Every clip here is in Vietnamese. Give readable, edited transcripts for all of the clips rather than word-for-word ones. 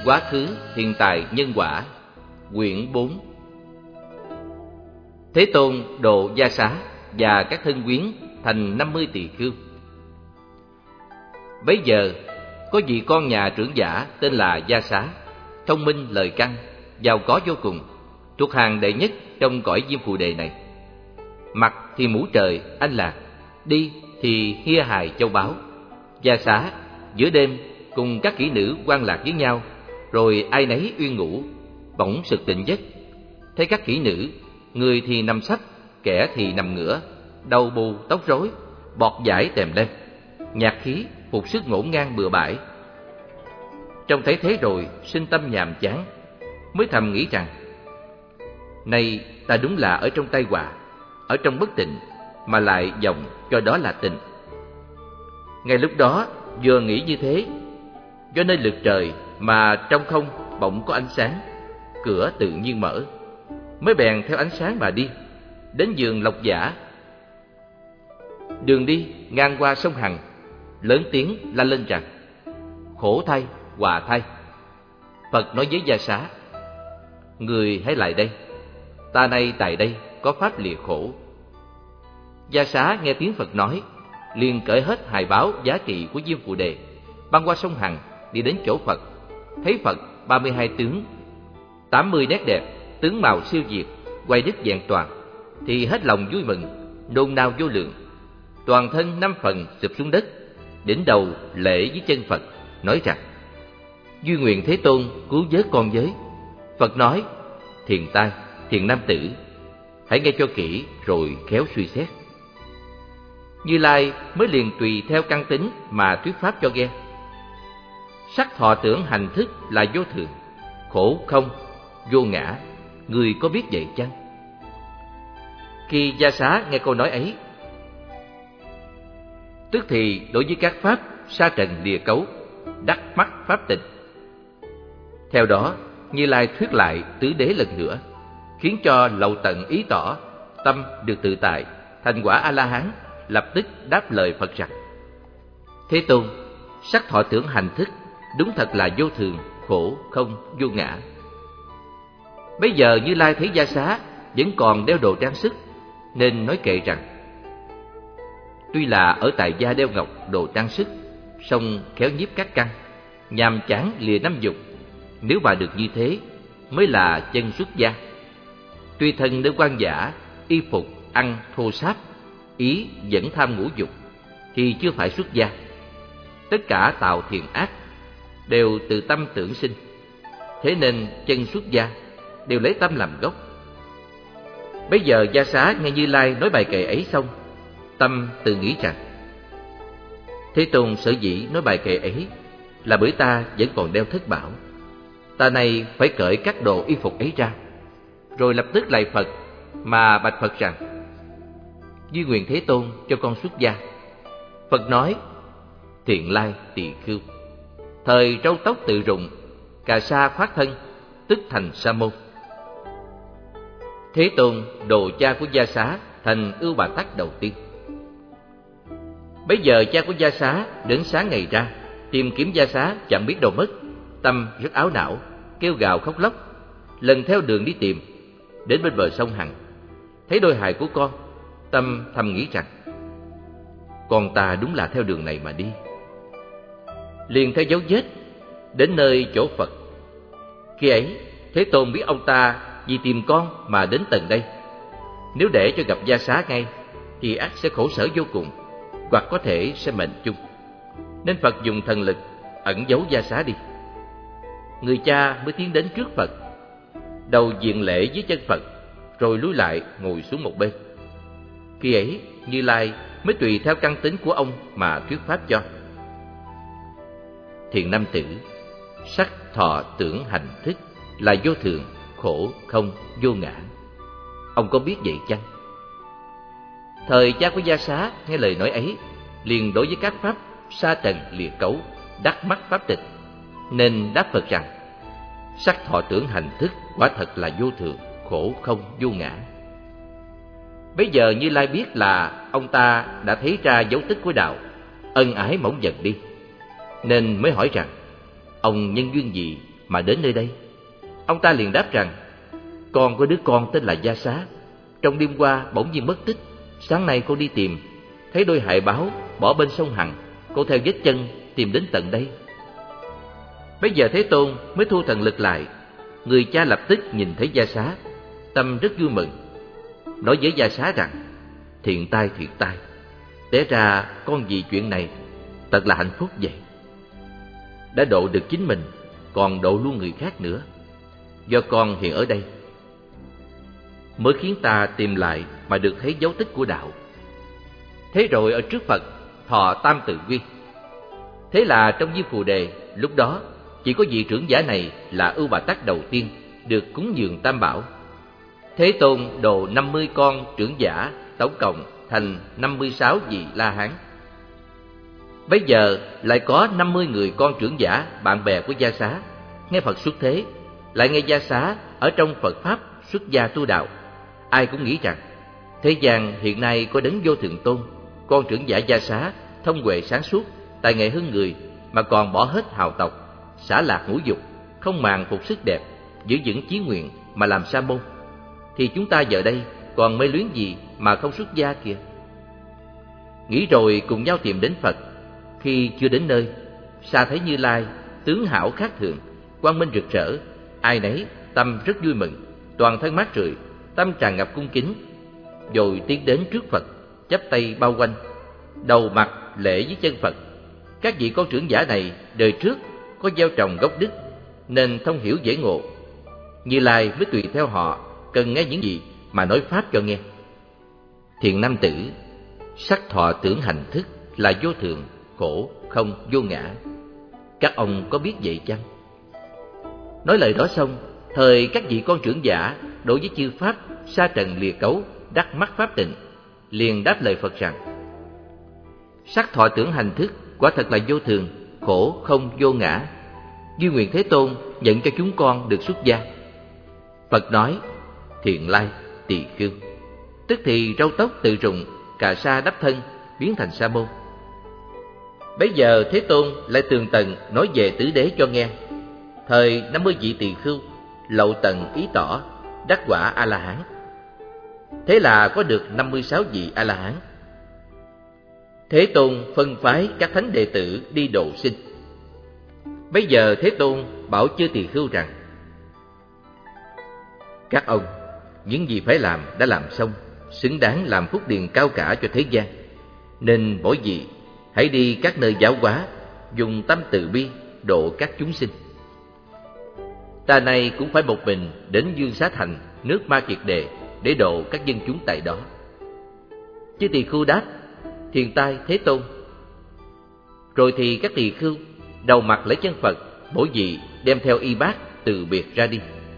Quá khứ, hiện tại, nhân quả. Quyển 4. Thế Tôn độ Gia Xá và các thân quyến thành 50 tỳ khưu. Bấy giờ có vị con nhà trưởng giả tên là Gia Xá, thông minh lời căn, giàu có vô cùng, thuộc hàng đệ nhất trong cõi Diêm Phù Đề này. Mặc thì mũ trời anh lạc, đi thì hia hài châu báu. Gia Xá giữa đêm cùng các kỹ nữ hoan lạc với nhau, rồi ai nấy uyên ngủ, bỗng sực tỉnh giấc. Thấy các kỹ nữ, người thì nằm sấp, kẻ thì nằm ngửa, đầu bù tóc rối, bọt dãi tèm lem, nhạc khí phục sức ngổn ngang bừa bãi. Trông thấy thế rồi sinh tâm nhàm chán, mới thầm nghĩ rằng: nay ta đúng là ở trong tai họa, ở trong bất tịnh mà lại vọng cho đó là tình. Ngay lúc đó vừa nghĩ như thế, do nơi lực trời mà trong không bỗng có ánh sáng, cửa tự nhiên mở, mới bèn theo ánh sáng mà đi đến vườn Lộc Giả. Đường đi ngang qua sông Hằng, lớn tiếng la lên rằng: khổ thay, hòa thay. Phật nói với Gia Xá: người hãy lại đây, ta nay tại đây có pháp lìa khổ. Gia Xá nghe tiếng Phật nói, liền cởi hết hài báu giá trị của Diêm Phù Đề, băng qua sông Hằng đi đến chỗ Phật. Thấy Phật 32 tướng, 80 nét đẹp, tướng mạo siêu diệt, quay đích vẹn toàn, thì hết lòng vui mừng, nôn nao vô lượng. Toàn thân 5 phần sụp xuống đất, đỉnh đầu lễ với chân Phật, nói rằng: duy nguyện Thế Tôn cứu vớt con với. Phật nói: thiền tai, thiền nam tử, hãy nghe cho kỹ rồi khéo suy xét. Như Lai mới liền tùy theo căn tính mà thuyết pháp cho nghe. Sắc thọ tưởng hành thức là vô thường, khổ không, vô ngã, người có biết vậy chăng? Khi Gia Xá nghe câu nói ấy, tức thì đối với các pháp sa trần lìa cấu, đắc mắc pháp tịnh. Theo đó, Như Lai thuyết lại tứ đế lần nữa, khiến cho lậu tận ý tỏ, tâm được tự tại, thành quả A-la-hán. Lập tức đáp lời Phật rằng: Thế Tôn, sắc thọ tưởng hành thức đúng thật là vô thường, khổ không, vô ngã. Bây giờ Như Lai thấy Gia Xá vẫn còn đeo đồ trang sức, nên nói kệ rằng: tuy là ở tại gia đeo ngọc đồ trang sức, song khéo nhiếp các căn, nhàm chán lìa năm dục. Nếu bà được như thế, mới là chân xuất gia. Tuy thân nơi quan giả, y phục ăn thô sáp, ý vẫn tham ngũ dục, thì chưa phải xuất gia. Tất cả tạo thiện ác đều từ tâm tưởng sinh, thế nên chân xuất gia đều lấy tâm làm gốc. Bây giờ Gia Xá nghe Như Lai nói bài kệ ấy xong, tâm tự nghĩ rằng: Thế Tôn sở dĩ nói bài kệ ấy là bởi ta vẫn còn đeo thất bảo. Ta này phải cởi các đồ y phục ấy ra, rồi lập tức lạy Phật mà bạch Phật rằng: duy nguyện Thế Tôn cho con xuất gia. Phật nói: thiện lai tỳ khưu, thời râu tóc tự rụng, cà sa khoác thân, tức thành sa môn. Thế Tôn độ cha của Gia Xá thành Ưu Bà Tắc đầu tiên. Bấy giờ cha của Gia Xá đến sáng ngày ra, tìm kiếm Gia Xá chẳng biết đâu mất, tâm rất áo não, kêu gào khóc lóc. Lần theo đường đi tìm, đến bên bờ sông Hằng, thấy đôi hài của con, tâm thầm nghĩ rằng: con ta đúng là theo đường này mà đi. Liền theo dấu vết đến nơi chỗ Phật. Khi ấy Thế Tôn biết ông ta vì tìm con mà đến tận đây. Nếu để cho gặp Gia Xá ngay thì ắt sẽ khổ sở vô cùng, hoặc có thể sẽ mệnh chung. Nên Phật dùng thần lực ẩn giấu Gia Xá đi. Người cha mới tiến đến trước Phật, đầu diện lễ dưới chân Phật, rồi lùi lại ngồi xuống một bên. Khi ấy Như Lai mới tùy theo căn tính của ông mà thuyết pháp cho: thiện nam tử, sắc thọ tưởng hành thức là vô thường, khổ không, vô ngã. Ông có biết vậy chăng? Thời cha của Gia Xá nghe lời nói ấy, liền đối với các pháp sa trần lìa cấu, đắc mắc pháp tịch, nên đáp Phật rằng: sắc thọ tưởng hành thức quả thật là vô thường, khổ không, vô ngã. Bây giờ Như Lai biết là ông ta đã thấy ra dấu tích của đạo, ân ái mỏng dần đi, nên mới hỏi rằng: ông nhân duyên gì mà đến nơi đây? Ông ta liền đáp rằng, con có đứa con tên là Gia Xá. Trong đêm qua bỗng nhiên mất tích. Sáng nay con đi tìm, thấy đôi hại báo bỏ bên sông Hằng. Con theo vết chân tìm đến tận đây. Bây giờ Thế Tôn mới thu thần lực lại. Người cha lập tức nhìn thấy Gia Xá, tâm rất vui mừng, nói với Gia Xá rằng, thiện tai, té ra con vì chuyện này thật là hạnh phúc vậy. Đã độ được chính mình, còn độ luôn người khác nữa. Do con hiện ở đây mới khiến ta tìm lại mà được thấy dấu tích của đạo. Thế rồi ở trước Phật thọ tam tự quy. Thế là trong Di Phù Đề, lúc đó chỉ có vị trưởng giả này là Ưu Bà Tắc đầu tiên được cúng dường tam bảo. Thế Tôn độ 50 con trưởng giả, tổng cộng thành 56 vị La Hán. Bây giờ lại có 50 người con trưởng giả, bạn bè của Gia Xá, nghe Phật xuất thế, lại nghe Gia Xá ở trong Phật Pháp xuất gia tu đạo. Ai cũng nghĩ rằng, thế gian hiện nay có Đấng Vô Thượng Tôn, con trưởng giả Gia Xá, thông huệ sáng suốt, tài nghệ hơn người, mà còn bỏ hết hào tộc, xả lạc ngũ dục, không màng phục sức đẹp, giữ vững chí nguyện mà làm sa môn. Thì chúng ta giờ đây còn mê luyến gì mà không xuất gia kìa. Nghĩ rồi cùng nhau tìm đến Phật. Khi chưa đến nơi, xa thấy Như Lai, tướng hảo khác thường, quang minh rực rỡ, ai nấy tâm rất vui mừng, toàn thân mát rượi, tâm tràn ngập cung kính, rồi tiến đến trước Phật, chắp tay bao quanh, đầu mặt lễ dưới chân Phật. Các vị con trưởng giả này đời trước có gieo trồng gốc đức, nên thông hiểu dễ ngộ. Như Lai mới tùy theo họ cần nghe những gì mà nói pháp cho nghe. Thiện nam tử, sắc thọ tưởng hành thức là vô thường, khổ, không, vô ngã. Các ông có biết vậy chăng? Nói lời đó xong, thời các vị con trưởng giả đối với chư pháp sa trần lìa cấu, đắc mắc pháp tịnh, liền đáp lời Phật rằng, sắc thọ tưởng hành thức quả thật là vô thường, khổ, không, vô ngã. Duy nguyện Thế Tôn nhận cho chúng con được xuất gia. Phật nói, thiện lai, tỳ khưu. Tức thì râu tóc tự rụng, cà sa đắp thân, biến thành sa môn. Bấy giờ Thế Tôn lại tường tầng nói về tứ đế cho nghe. Thời 50 vị tỳ khưu, lậu tận ý tỏ, đắc quả A-la-hán. Thế là có được 56 vị A-la-hán. Thế Tôn phân phái các thánh đệ tử đi độ sinh. Bây giờ Thế Tôn bảo chư tỳ khưu rằng, các ông, những gì phải làm đã làm xong, xứng đáng làm phúc điền cao cả cho thế gian. Nên mỗi vị hãy đi các nơi giáo hóa, dùng tâm từ bi độ các chúng sinh. Ta này cũng phải một mình đến Dương Xá Thành, nước Ma Kiệt Đề, để độ các dân chúng tại đó. Chư tỳ khưu đáp, thiền tai Thế Tôn. Rồi thì các tỳ khưu đầu mặt lễ chân Phật, mỗi vị đem theo y bát từ biệt ra đi.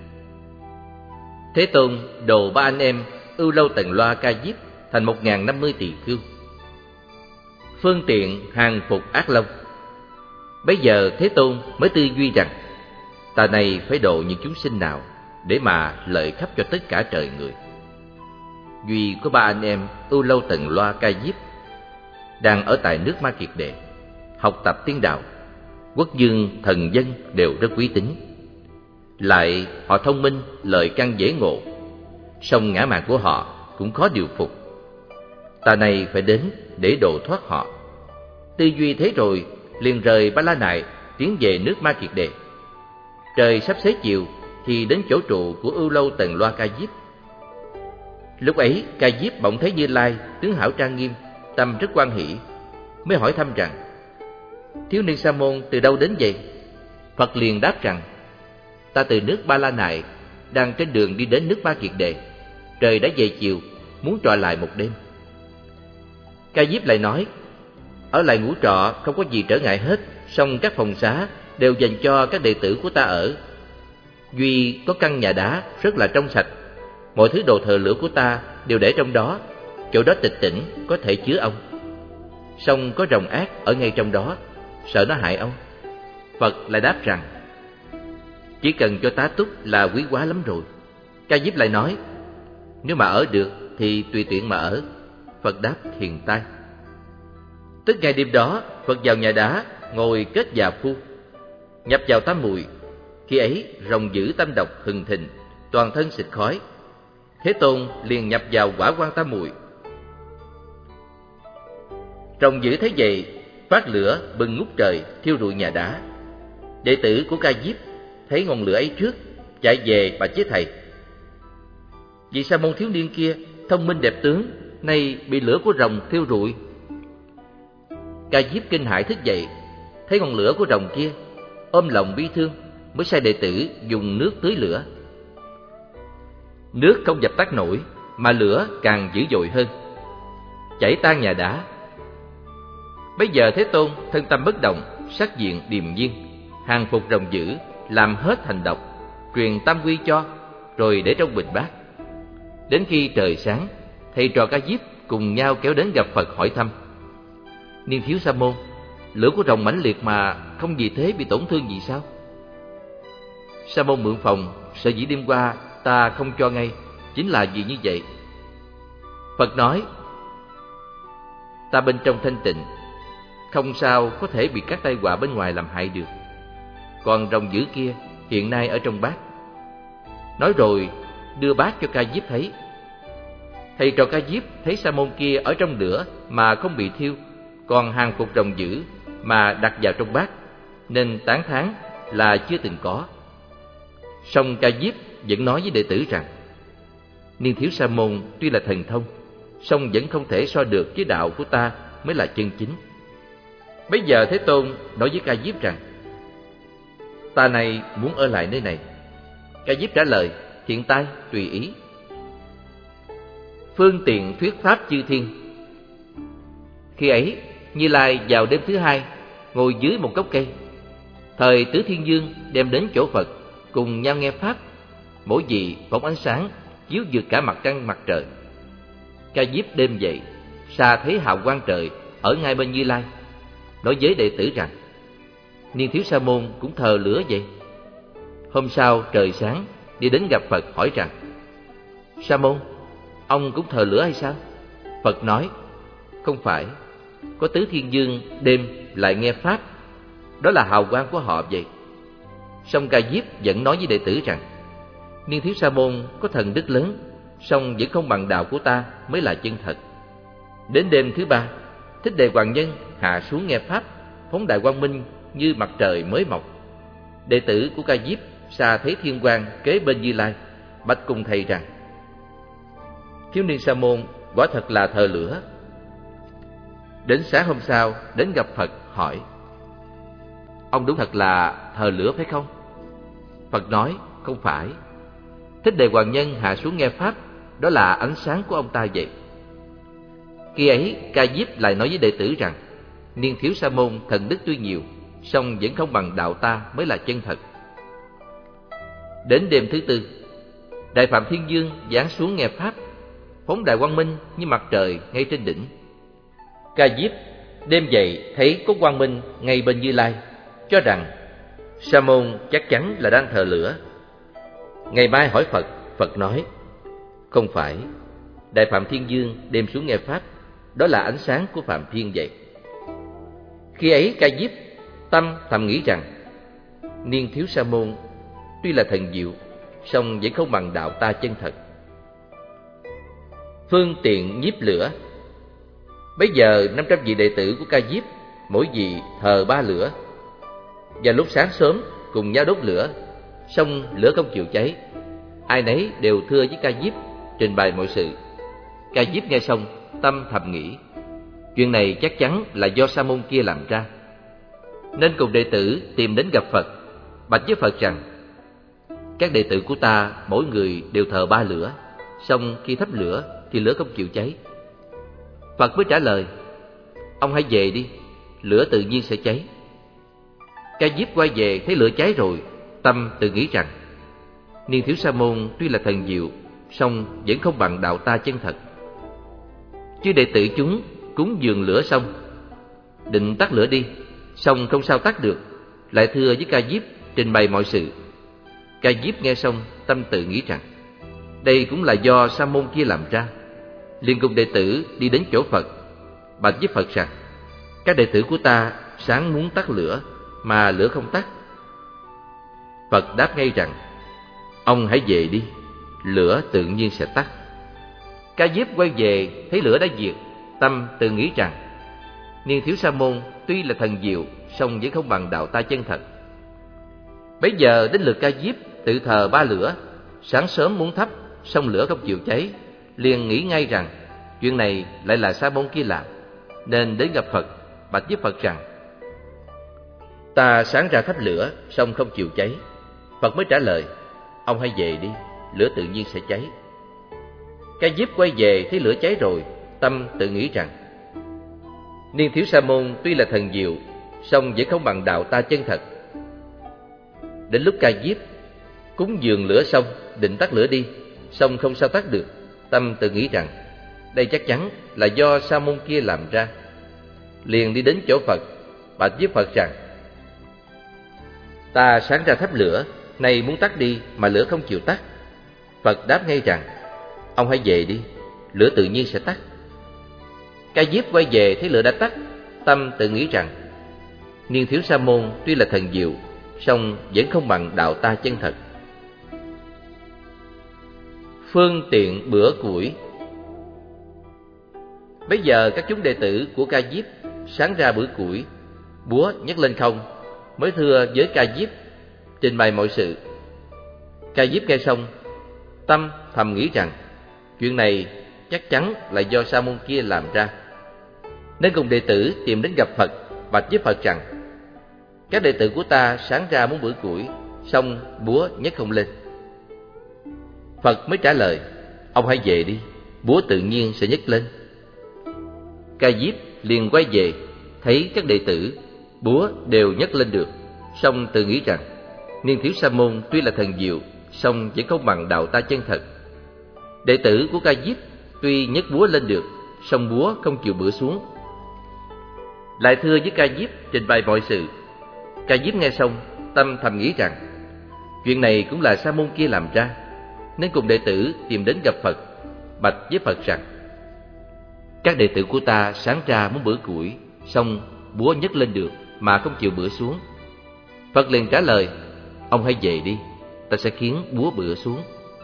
Thế Tôn độ ba anh em Ưu Lâu Tần Loa Ca Diếp thành 1050 tỳ khưu, phương tiện hàng phục ác long. Bây giờ Thế Tôn mới tư duy rằng, ta này phải độ những chúng sinh nào để mà lợi khắp cho tất cả trời người. Duy có ba anh em Ưu Lâu Tần Loa Ca Diếp đang ở tại nước Ma Kiệt Đệ, học tập tiên đạo, quốc dương thần dân đều rất quý tín. Lại họ thông minh, lợi căn dễ ngộ, song ngã mạn của họ cũng khó điều phục. Ta này phải đến để độ thoát họ. Tư duy thế rồi, liền rời Ba La Nại tiến về nước Ma Kiệt Đề. Trời sắp xế chiều thì đến chỗ trụ của Ưu Lâu Tần Loa Ca Diếp. Lúc ấy Ca Diếp bỗng thấy Như Lai tướng hảo trang nghiêm, tâm rất hoan hỷ, mới hỏi thăm rằng, thiếu niên sa môn từ đâu đến vậy? Phật liền đáp rằng, ta từ nước Ba La Nại, đang trên đường đi đến nước Ma Kiệt Đề. Trời đã về chiều, muốn trọ lại một đêm. Ca Diếp lại nói, ở lại ngủ trọ không có gì trở ngại hết, song các phòng xá đều dành cho các đệ tử của ta ở. Duy có căn nhà đá rất là trong sạch, mọi thứ đồ thờ lửa của ta đều để trong đó, chỗ đó tịch tĩnh có thể chứa ông. Song có rồng ác ở ngay trong đó, sợ nó hại ông. Phật lại đáp rằng, chỉ cần cho tá túc là quý quá lắm rồi. Ca Diếp lại nói, nếu mà ở được thì tùy tiện mà ở. Phật đáp thiền tai. Tức ngày đêm đó, Phật vào nhà đá ngồi kết già phu, nhập vào tám muội, Khi ấy rồng dữ tâm độc hừng thình, toàn thân xịt khói. Thế Tôn liền nhập vào quả quan tam muội. Rồng dữ thấy vậy, phát lửa bừng ngút trời, thiêu rụi nhà đá. Đệ tử của Ca Diếp thấy ngọn lửa ấy trước, chạy về bạch với thầy: Vị Sa môn thiếu niên kia thông minh đẹp tướng, nay bị lửa của rồng thiêu rụi. Ca Diếp kinh hãi thức dậy, thấy ngọn lửa của rồng kia, ôm lòng bi thương, mới sai đệ tử dùng nước tưới lửa. Nước không dập tắt nổi, mà lửa càng dữ dội hơn, chảy tan nhà đá. Bây giờ Thế Tôn thân tâm bất động, sắc diện điềm nhiên, hàng phục rồng dữ, làm hết hành độc, truyền tam quy cho, rồi để trong bình bát. Đến khi trời sáng, thầy trò Ca Diếp cùng nhau kéo đến gặp Phật hỏi thăm: Niên thiếu Sa môn, lửa của rồng mãnh liệt mà không vì thế bị tổn thương gì sao? Sa môn Mượn Phòng sở dĩ đêm qua ta không cho ngay, chính là vì như vậy. Phật nói: Ta bên trong thanh tịnh, không sao có thể bị các tai họa bên ngoài làm hại được. Còn rồng dữ kia hiện nay ở trong bát. Nói rồi đưa bát cho Ca Diếp thấy. Thầy trò Ca Diếp thấy Sa môn kia ở trong lửa mà không bị thiêu, còn hàng phục rồng dữ mà đặt vào trong bát, nên tán thán là chưa từng có. Song Ca Diếp vẫn nói với đệ tử rằng: Niên thiếu Sa môn tuy là thần thông, song vẫn không thể so được với đạo của ta mới là chân chính. Bây giờ Thế Tôn nói với Ca Diếp rằng: Ta này muốn ở lại nơi này. Ca Diếp trả lời: Thiện tai, tùy ý. Phương tiện thuyết pháp chư thiên. Khi ấy Như Lai vào đêm thứ hai, ngồi dưới một gốc cây. Thời Tứ Thiên Dương đem đến chỗ Phật, cùng nhau nghe pháp. Mỗi vị phóng ánh sáng chiếu vượt cả mặt trăng mặt trời. Ca Diếp đêm dậy, xa thấy hào quang trời ở ngay bên Như Lai, nói với đệ tử rằng: Niên thiếu Sa môn cũng thờ lửa vậy. Hôm sau trời sáng, đi đến gặp Phật hỏi rằng: Sa môn, ông cũng thờ lửa hay sao? Phật nói: Không phải, có Tứ Thiên Dương đêm lại nghe pháp, đó là hào quang của họ vậy. Song Ca Diếp vẫn nói với đệ tử rằng: Niên thiếu Sa môn có thần đức lớn, song vẫn không bằng đạo của ta mới là chân thật. Đến đêm thứ ba, Thích Đề Hoàng Nhân hạ xuống nghe pháp, phóng đại quang minh như mặt trời mới mọc. Đệ tử của Ca Diếp xa thấy thiên quang kế bên Như Lai, bạch cùng thầy rằng: Thiếu niên Sa môn quả thật là thờ lửa. Đến sáng hôm sau đến gặp Phật hỏi: Ông đúng thật là thờ lửa phải không? Phật nói: Không phải. Thích Đề Hoàng Nhân hạ xuống nghe pháp, đó là ánh sáng của ông ta vậy. Khi ấy Ca Diếp lại nói với đệ tử rằng: Niên thiếu Sa môn thần đức tuy nhiều, song vẫn không bằng đạo ta mới là chân thật. Đến đêm thứ tư, Đại Phạm Thiên Dương giáng xuống nghe pháp, phóng đại quang minh như mặt trời ngay trên đỉnh. Ca Diếp đêm dậy thấy có quang minh ngay bên Như Lai, cho rằng Sa môn chắc chắn là đang thờ lửa. Ngày mai hỏi Phật, Phật nói: Không phải, Đại Phạm Thiên Dương đêm xuống nghe pháp, đó là ánh sáng của Phạm Thiên vậy. Khi ấy Ca Diếp tâm thầm nghĩ rằng: Niên thiếu Sa môn tuy là thần diệu, song vẫn không bằng đạo ta chân thật. Phương tiện nhiếp lửa. Bây giờ 500 vị đệ tử của Ca Diếp, mỗi vị thờ 3 lửa. Và lúc sáng sớm cùng nhau đốt lửa, song lửa không chịu cháy. Ai nấy đều thưa với Ca Diếp, trình bày mọi sự. Ca Diếp nghe xong, tâm thầm nghĩ: Chuyện này chắc chắn là do Sa môn kia làm ra. Nên cùng đệ tử tìm đến gặp Phật, bạch với Phật rằng: Các đệ tử của ta mỗi người đều thờ 3 lửa, song khi thắp lửa thì lửa không chịu cháy. Phật mới trả lời: Ông hãy về đi, lửa tự nhiên sẽ cháy. Ca Diếp quay về thấy lửa cháy rồi, tâm tự nghĩ rằng: Niên thiếu Sa môn tuy là thần diệu, song vẫn không bằng đạo ta chân thật. Chứ đệ tử chúng cúng dường lửa xong, định tắt lửa đi, song không sao tắt được, lại thưa với Ca Diếp trình bày mọi sự. Ca Diếp nghe xong, tâm tự nghĩ rằng: Đây cũng là do Sa môn kia làm ra. Liền cùng đệ tử đi đến chỗ Phật, bạch với Phật rằng: Các đệ tử của ta sáng muốn tắt lửa mà lửa không tắt. Phật đáp ngay rằng: ông hãy về đi, lửa tự nhiên sẽ tắt. Ca Diếp quay về thấy lửa đã diệt, tâm tự nghĩ rằng: Niên Thiếu Sa Môn tuy là thần diệu, song vẫn không bằng đạo ta chân thật. Bấy giờ đến lượt Ca Diếp tự thờ ba lửa. Sáng sớm muốn thắp, song lửa không chịu cháy, liền nghĩ ngay rằng chuyện này lại là Sa Môn kia làm, nên đến gặp Phật, bạch với Phật rằng: ta sáng ra thắp lửa, song không chịu cháy. Phật mới trả lời: ông hãy về đi, lửa tự nhiên sẽ cháy. Ca Diếp quay về thấy lửa cháy rồi, tâm tự nghĩ rằng: Niên Thiếu Sa Môn tuy là thần diệu, song vẫn không bằng đạo ta chân thật. Đến lúc Ca Diếp cúng dường lửa xong, định tắt lửa đi, song không sao tắt được. Tâm tự nghĩ rằng đây chắc chắn là do Sa Môn kia làm ra. Liền đi đến chỗ Phật, bạch với Phật rằng: ta sáng ra thắp lửa, nay muốn tắt đi mà lửa không chịu tắt. Phật đáp ngay rằng: ông hãy về đi, lửa tự nhiên sẽ tắt. Ca Diếp quay về thấy lửa đã tắt, tâm tự nghĩ rằng: Niên Thiếu Sa Môn tuy là thần diệu, song vẫn không bằng đạo ta chân thật. Phương tiện bữa củi. Bây giờ các chúng đệ tử của Ca Diếp sáng ra bữa củi, búa nhấc lên không, mới thưa với Ca Diếp, trình bày mọi sự. Ca Diếp nghe xong, tâm thầm nghĩ rằng chuyện này chắc chắn là do Sa Môn kia làm ra, nên cùng đệ tử tìm đến gặp Phật, bạch với Phật rằng: các đệ tử của ta sáng ra muốn bữa củi, song búa nhấc không lên. Phật mới trả lời: ông hãy về đi, búa tự nhiên sẽ nhấc lên. Ca Diếp liền quay về thấy các đệ tử búa đều nhấc lên được, song tự nghĩ rằng Niên Thiếu Sa Môn tuy là thần diệu, song vẫn không bằng đạo ta chân thật. Đệ tử của Ca Diếp tuy nhấc búa lên được, song búa không chịu bữa xuống. Lại thưa với Ca Diếp trình bày mọi sự. Ca Diếp nghe xong, tâm thầm nghĩ rằng chuyện này cũng là Sa Môn kia làm ra, nên cùng đệ tử tìm đến gặp Phật, bạch với Phật rằng: các đệ tử của ta sáng ra muốn bữa củi, song búa nhấc lên được mà không chịu bữa xuống. Phật liền trả lời: ông hãy về đi, ta sẽ khiến búa bữa xuống.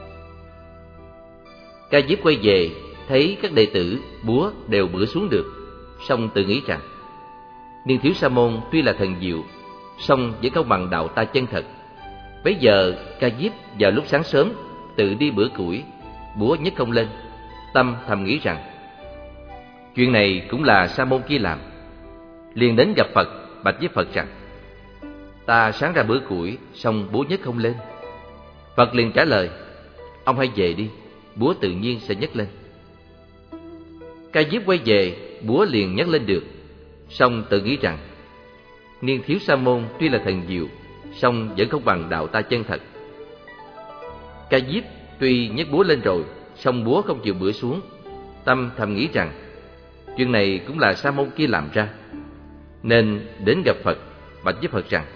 Ca Diếp quay về thấy các đệ tử búa đều bữa xuống được, song tự nghĩ rằng Niên Thiếu Sa Môn tuy là thần diệu, song vẫn không bằng đạo ta chân thật. Bấy giờ Ca Diếp vào lúc sáng sớm tự đi bữa củi, búa nhấc không lên. Tâm thầm nghĩ rằng chuyện này cũng là Sa Môn kia làm. Liền đến gặp Phật, bạch với Phật rằng: ta sáng ra bữa củi, song búa nhấc không lên. Phật liền trả lời: ông hãy về đi, búa tự nhiên sẽ nhấc lên. Ca Diếp quay về, búa liền nhấc lên được, song tự nghĩ rằng Niên Thiếu Sa Môn tuy là thần diệu, song vẫn không bằng đạo ta chân thật. Ca Diếp tuy nhấc búa lên rồi, song búa không chịu bữa xuống. Tâm thầm nghĩ rằng chuyện này cũng là Sa Môn kia làm ra, nên đến gặp Phật, bạch với Phật rằng: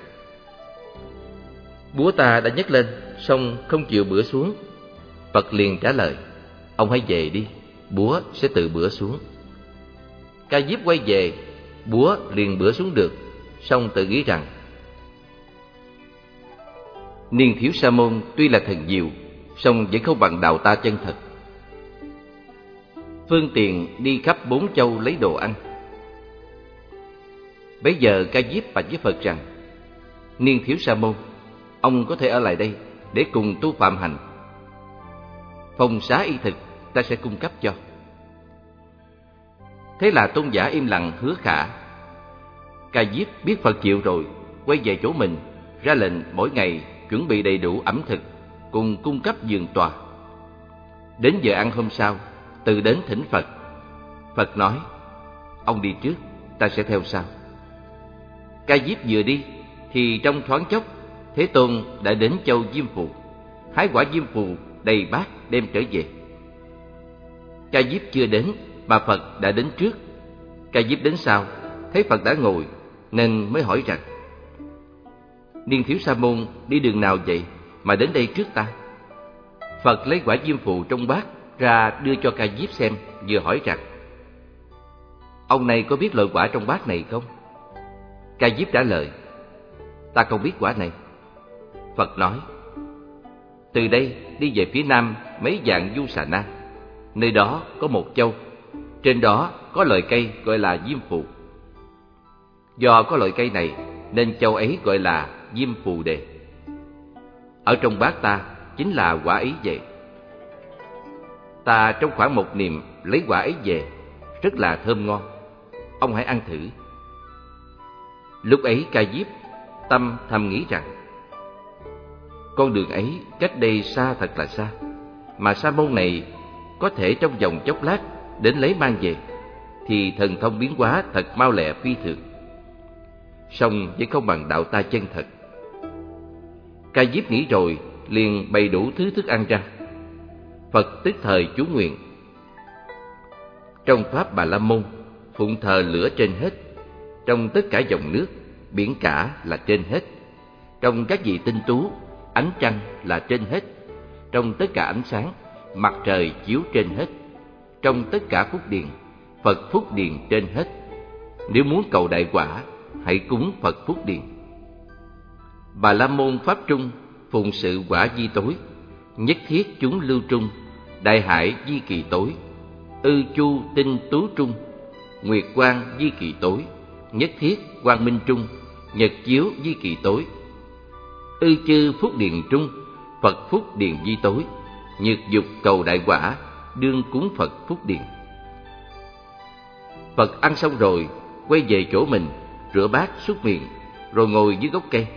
búa ta đã nhấc lên, song không chịu bữa xuống. Phật liền trả lời: ông hãy về đi, búa sẽ tự bữa xuống. Ca Diếp quay về, búa liền bữa xuống được, song tự nghĩ rằng Niên Thiếu Sa Môn tuy là thần diệu, song vẫn không bằng đạo ta chân thật. Phương tiện đi khắp 4 châu lấy đồ ăn. Bấy giờ Ca Diếp bạch với Phật rằng: Niên Thiếu Sa Môn, ông có thể ở lại đây để cùng tu phạm hành. Phòng xá y thực ta sẽ cung cấp cho. Thế là tôn giả im lặng hứa khả. Ca Diếp biết Phật chịu rồi, quay về chỗ mình, ra lệnh mỗi ngày chuẩn bị đầy đủ ẩm thực, cùng cung cấp giường tòa. Đến giờ ăn hôm sau, tự đến thỉnh Phật. Phật nói: ông đi trước, ta sẽ theo sau. Ca Diếp vừa đi thì trong thoáng chốc, Thế Tôn đã đến châu Diêm Phù, hái quả diêm phù đầy bát đem trở về. Ca Diếp chưa đến mà Phật đã đến trước. Ca Diếp đến sau, thấy Phật đã ngồi nên mới hỏi rằng: Niên Thiếu Sa Môn đi đường nào vậy mà đến đây trước ta? Phật lấy quả diêm phù trong bát ra đưa cho Ca Diếp xem, vừa hỏi rằng: ông này có biết loại quả trong bát này không? Ca Diếp trả lời: ta không biết quả này. Phật nói: từ đây đi về phía nam mấy vạn du xà na, nơi đó có một châu, trên đó có loại cây gọi là diêm phù. Do có loại cây này nên châu ấy gọi là diêm phù đề. Ở trong bát ta chính là quả ấy về. Ta trong khoảng một niệm lấy quả ấy về, rất là thơm ngon, ông hãy ăn thử. Lúc ấy Ca Diếp tâm thầm nghĩ rằng: con đường ấy cách đây xa thật là xa, mà Sa môn này có thể trong vòng chốc lát đến lấy mang về, thì thần thông biến hóa thật mau lẹ phi thường. Song vẫn không bằng đạo ta chân thật. Ca Diếp nghĩ rồi liền bày đủ thứ thức ăn ra. Phật tức thời chú nguyện: trong pháp Bà La Môn, phụng thờ lửa trên hết, trong tất cả dòng nước, biển cả là trên hết, trong các vị tinh tú, ánh trăng là trên hết, trong tất cả ánh sáng, mặt trời chiếu trên hết, trong tất cả phúc điền, Phật phúc điền trên hết. Nếu muốn cầu đại quả, hãy cúng Phật phúc điền. Bà La Môn pháp trung, phụng sự quả di tối, nhất thiết chúng lưu trung, đại hải di kỳ tối, ư chu tinh tú trung, nguyệt quang di kỳ tối, nhất thiết quang minh trung, nhật chiếu di kỳ tối, ư chư phúc điền trung, Phật phúc điền di tối, nhược dục cầu đại quả, đương cúng Phật phúc điền. Phật ăn xong rồi quay về chỗ mình, rửa bát súc miệng, rồi ngồi dưới gốc cây.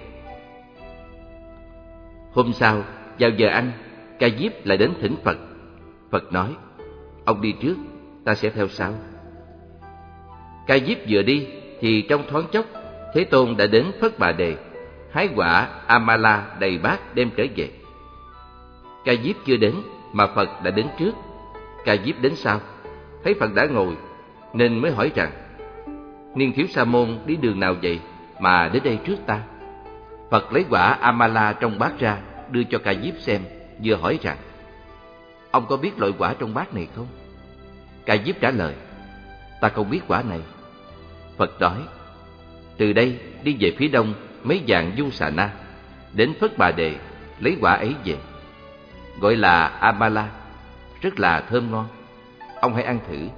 Hôm sau vào giờ ăn, Ca Diếp lại đến thỉnh Phật. Phật nói: ông đi trước, ta sẽ theo sau. Ca Diếp vừa đi thì trong thoáng chốc, Thế Tôn đã đến Phất Bà Đề, hái quả Amala đầy bát đem trở về. Ca Diếp chưa đến mà Phật đã đến trước. Ca Diếp đến sau, thấy Phật đã ngồi nên mới hỏi rằng: niên thiếu Sa môn đi đường nào vậy mà đến đây trước ta? Phật lấy quả Amala trong bát ra đưa cho Ca Diếp xem, vừa hỏi rằng: ông có biết loại quả trong bát này không? Ca Diếp trả lời: ta không biết quả này. Phật nói: từ đây đi về phía đông mấy vạn du xà na, đến Phất Bà Đề lấy quả ấy về, gọi là Amala, rất là thơm ngon, ông hãy ăn thử.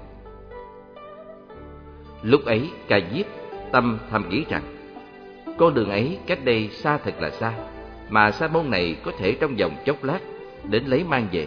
Lúc ấy Ca Diếp tâm thầm nghĩ rằng: con đường ấy cách đây xa thật là xa, mà Sa môn này có thể trong vòng chốc lát đến lấy mang về.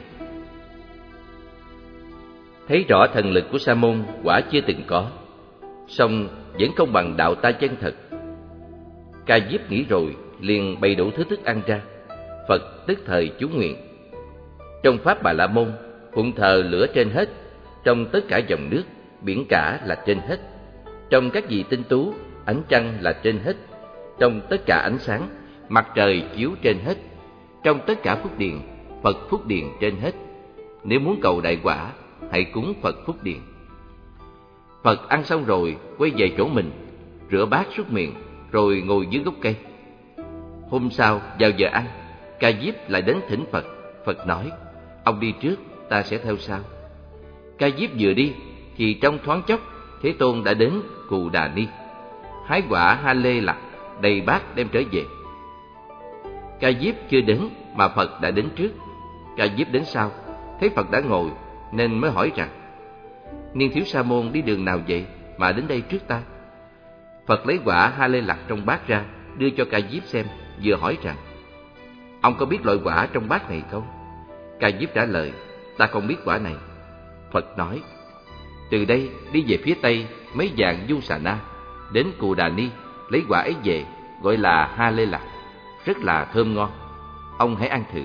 Thấy rõ thần lực của Sa môn quả chưa từng có, song vẫn không bằng đạo ta chân thật. Ca Diếp nghĩ rồi liền bày đủ thứ thức ăn ra. Phật tức thời chú nguyện: trong pháp Bà La Môn, phụng thờ lửa trên hết, trong tất cả dòng nước, biển cả là trên hết, trong các vị tinh tú, ánh trăng là trên hết, trong tất cả ánh sáng, mặt trời chiếu trên hết, trong tất cả phúc điền, Phật phúc điền trên hết. Nếu muốn cầu đại quả, hãy cúng Phật phúc điền. Phật ăn xong rồi quay về chỗ mình, rửa bát súc miệng, rồi ngồi dưới gốc cây. Hôm sau vào giờ ăn, Ca Diếp lại đến thỉnh Phật. Phật nói: ông đi trước, ta sẽ theo sau. Ca Diếp vừa đi thì trong thoáng chốc, Thế Tôn đã đến Cù Đà Ni, hái quả Ha Lê Lạc đầy bát đem trở về. Ca Diếp chưa đến mà Phật đã đến trước. Ca Diếp đến sau, thấy Phật đã ngồi nên mới hỏi rằng: niên thiếu Sa môn đi đường nào vậy mà đến đây trước ta? Phật lấy quả Ha Lê Lạc trong bát ra đưa cho Ca Diếp xem, vừa hỏi rằng: ông có biết loại quả trong bát này không? Ca Diếp trả lời: ta không biết quả này. Phật nói: từ đây đi về phía tây mấy vạn du xà na, đến Cù Đà Ni lấy quả ấy về, gọi là Ha Lê Lạc, rất là thơm ngon, ông hãy ăn thử.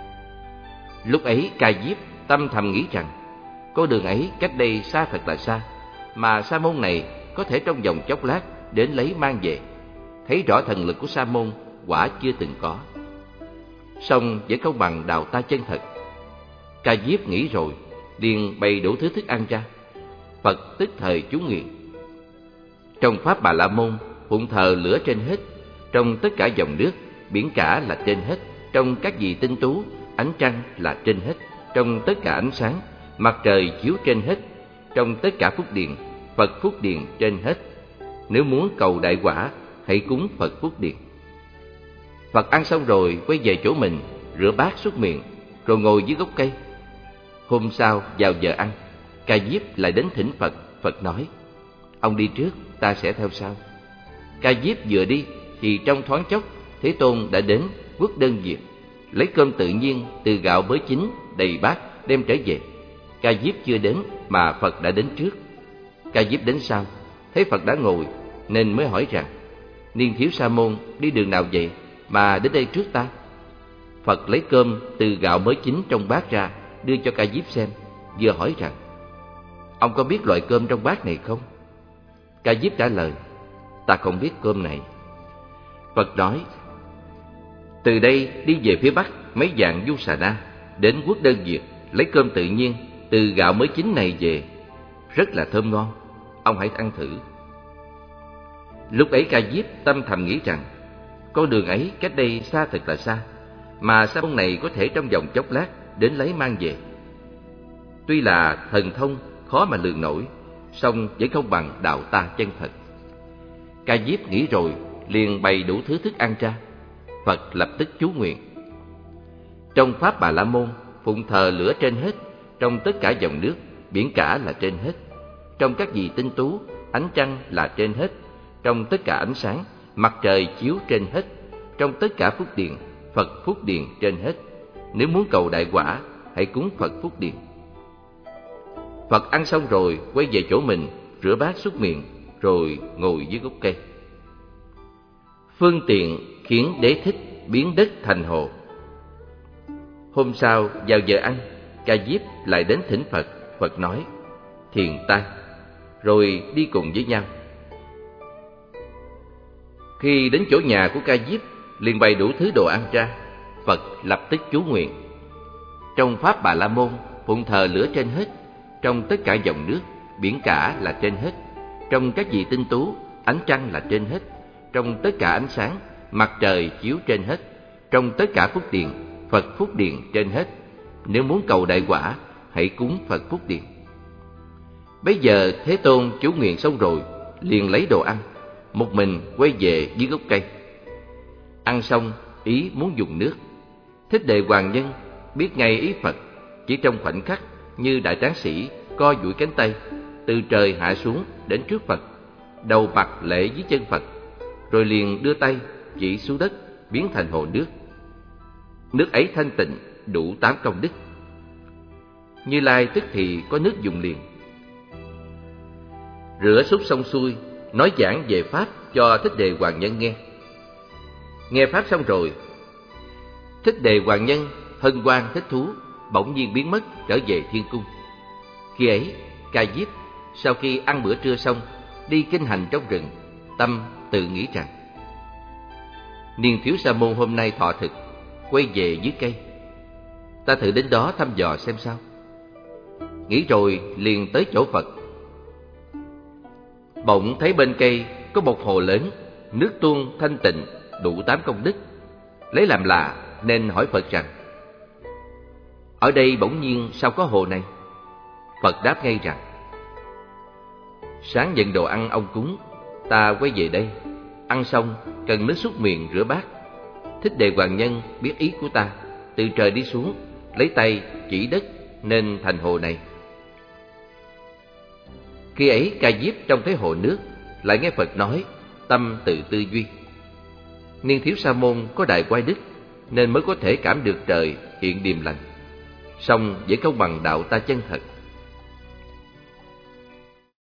Lúc ấy Ca Diếp tâm thầm nghĩ rằng: con đường ấy cách đây xa thật là xa, mà Sa môn này có thể trong vòng chốc lát đến lấy mang về. Thấy rõ thần lực của Sa môn quả chưa từng có, song vẫn không bằng đạo ta chân thật. Ca Diếp nghĩ rồi liền bày đủ thứ thức ăn ra. Phật tức thời chú nguyện: trong pháp Bà La Môn, phụng thờ lửa trên hết, trong tất cả dòng nước, biển cả là trên hết, trong các vị tinh tú, ánh trăng là trên hết, trong tất cả ánh sáng, mặt trời chiếu trên hết, trong tất cả phúc điền, Phật phúc điền trên hết. Nếu muốn cầu đại quả, hãy cúng Phật phúc điền. Phật ăn xong rồi quay về chỗ mình, rửa bát súc miệng, rồi ngồi dưới gốc cây. Hôm sau vào giờ ăn, Ca Diếp lại đến thỉnh Phật. Phật nói: ông đi trước, ta sẽ theo sau. Ca Diếp vừa đi thì trong thoáng chốc, Thế Tôn đã đến Quốc Đơn Diệt, lấy cơm tự nhiên từ gạo mới chín đầy bát đem trở về. Ca Diếp chưa đến mà Phật đã đến trước. Ca Diếp đến sau, thấy Phật đã ngồi nên mới hỏi rằng: Niên Thiếu Sa Môn đi đường nào vậy mà đến đây trước ta? Phật lấy cơm từ gạo mới chín trong bát ra đưa cho Ca Diếp xem, vừa hỏi rằng: ông có biết loại cơm trong bát này không? Ca Diếp trả lời: ta không biết cơm này. Phật nói: từ đây đi về phía bắc mấy vạn du xà na, đến Quốc Đơn Diệt, lấy cơm tự nhiên từ gạo mới chín này về, rất là thơm ngon, ông hãy ăn thử. Lúc ấy Ca Diếp tâm thầm nghĩ rằng: con đường ấy cách đây xa thật là xa, mà Sa môn này có thể trong vòng chốc lát đến lấy mang về. Tuy là thần thông khó mà lường nổi, song vẫn không bằng đạo ta chân thật. Ca Diếp nghĩ rồi liền bày đủ thứ thức ăn ra. Phật lập tức chú nguyện: trong pháp Bà La Môn, phụng thờ lửa trên hết, trong tất cả dòng nước, biển cả là trên hết, trong các gì tinh tú, ánh trăng là trên hết, trong tất cả ánh sáng, mặt trời chiếu trên hết, trong tất cả phúc điền, Phật phúc điền trên hết. Nếu muốn cầu đại quả, hãy cúng Phật phúc điền. Phật ăn xong rồi quay về chỗ mình, rửa bát súc miệng, rồi ngồi dưới gốc cây. Phương tiện khiến Đế Thích biến đất thành hồ. Hôm sau vào giờ ăn, Ca Diếp lại đến thỉnh Phật. Phật nói: thiền tai, rồi đi cùng với nhau. Khi đến chỗ nhà của Ca Diếp, liền bày đủ thứ đồ ăn ra. Phật lập tức chú nguyện: trong pháp Bà La Môn, phụng thờ lửa trên hết, trong tất cả dòng nước, biển cả là trên hết, trong các vị tinh tú, ánh trăng là trên hết, trong tất cả ánh sáng, mặt trời chiếu trên hết, trong tất cả phúc điền, Phật phúc điền trên hết. Nếu muốn cầu đại quả, hãy cúng Phật phúc điền. Bấy giờ Thế Tôn chú nguyện xong rồi, liền lấy đồ ăn, một mình quay về dưới gốc cây. Ăn xong, ý muốn dùng nước. Thích Đề Hoàng Nhân biết ngay ý Phật, chỉ trong khoảnh khắc như đại tráng sĩ co duỗi cánh tay, từ trời hạ xuống đến trước Phật, đầu mặt lễ dưới chân Phật, rồi liền đưa tay chỉ xuống đất, biến thành hồ nước. Nước ấy thanh tịnh, đủ 8 công đức. Như Lai tức thì có nước dùng liền. Rửa súc xong xuôi, nói giảng về pháp cho Thích Đề Hoàng Nhân nghe. Nghe pháp xong rồi, Thích Đề Hoàng Nhân hân hoan thích thú, bỗng nhiên biến mất trở về thiên cung. Khi ấy, Ca Diếp sau khi ăn bữa trưa xong, đi kinh hành trong rừng, tâm tự nghĩ rằng: Niên Thiếu Sa Môn hôm nay thọ thực, quay về dưới cây, ta thử đến đó thăm dò xem sao. Nghĩ rồi liền tới chỗ Phật. Bỗng thấy bên cây có một hồ lớn, nước tuôn thanh tịnh, đủ 8 công đức. Lấy làm lạ nên hỏi Phật rằng: ở đây bỗng nhiên sao có hồ này? Phật đáp ngay rằng: sáng nhận đồ ăn ông cúng, ta quay về đây, ăn xong cần nước súc miệng rửa bát. Thích Đề Hoàng Nhân biết ý của ta, từ trời đi xuống, lấy tay chỉ đất nên thành hồ này. Khi ấy Ca Diếp trông thấy hồ nước, lại nghe Phật nói, tâm tự tư duy: Niên Thiếu Sa Môn có đại oai đức, nên mới có thể cảm được trời hiện điềm lành, song vẫn không bằng đạo ta chân thật.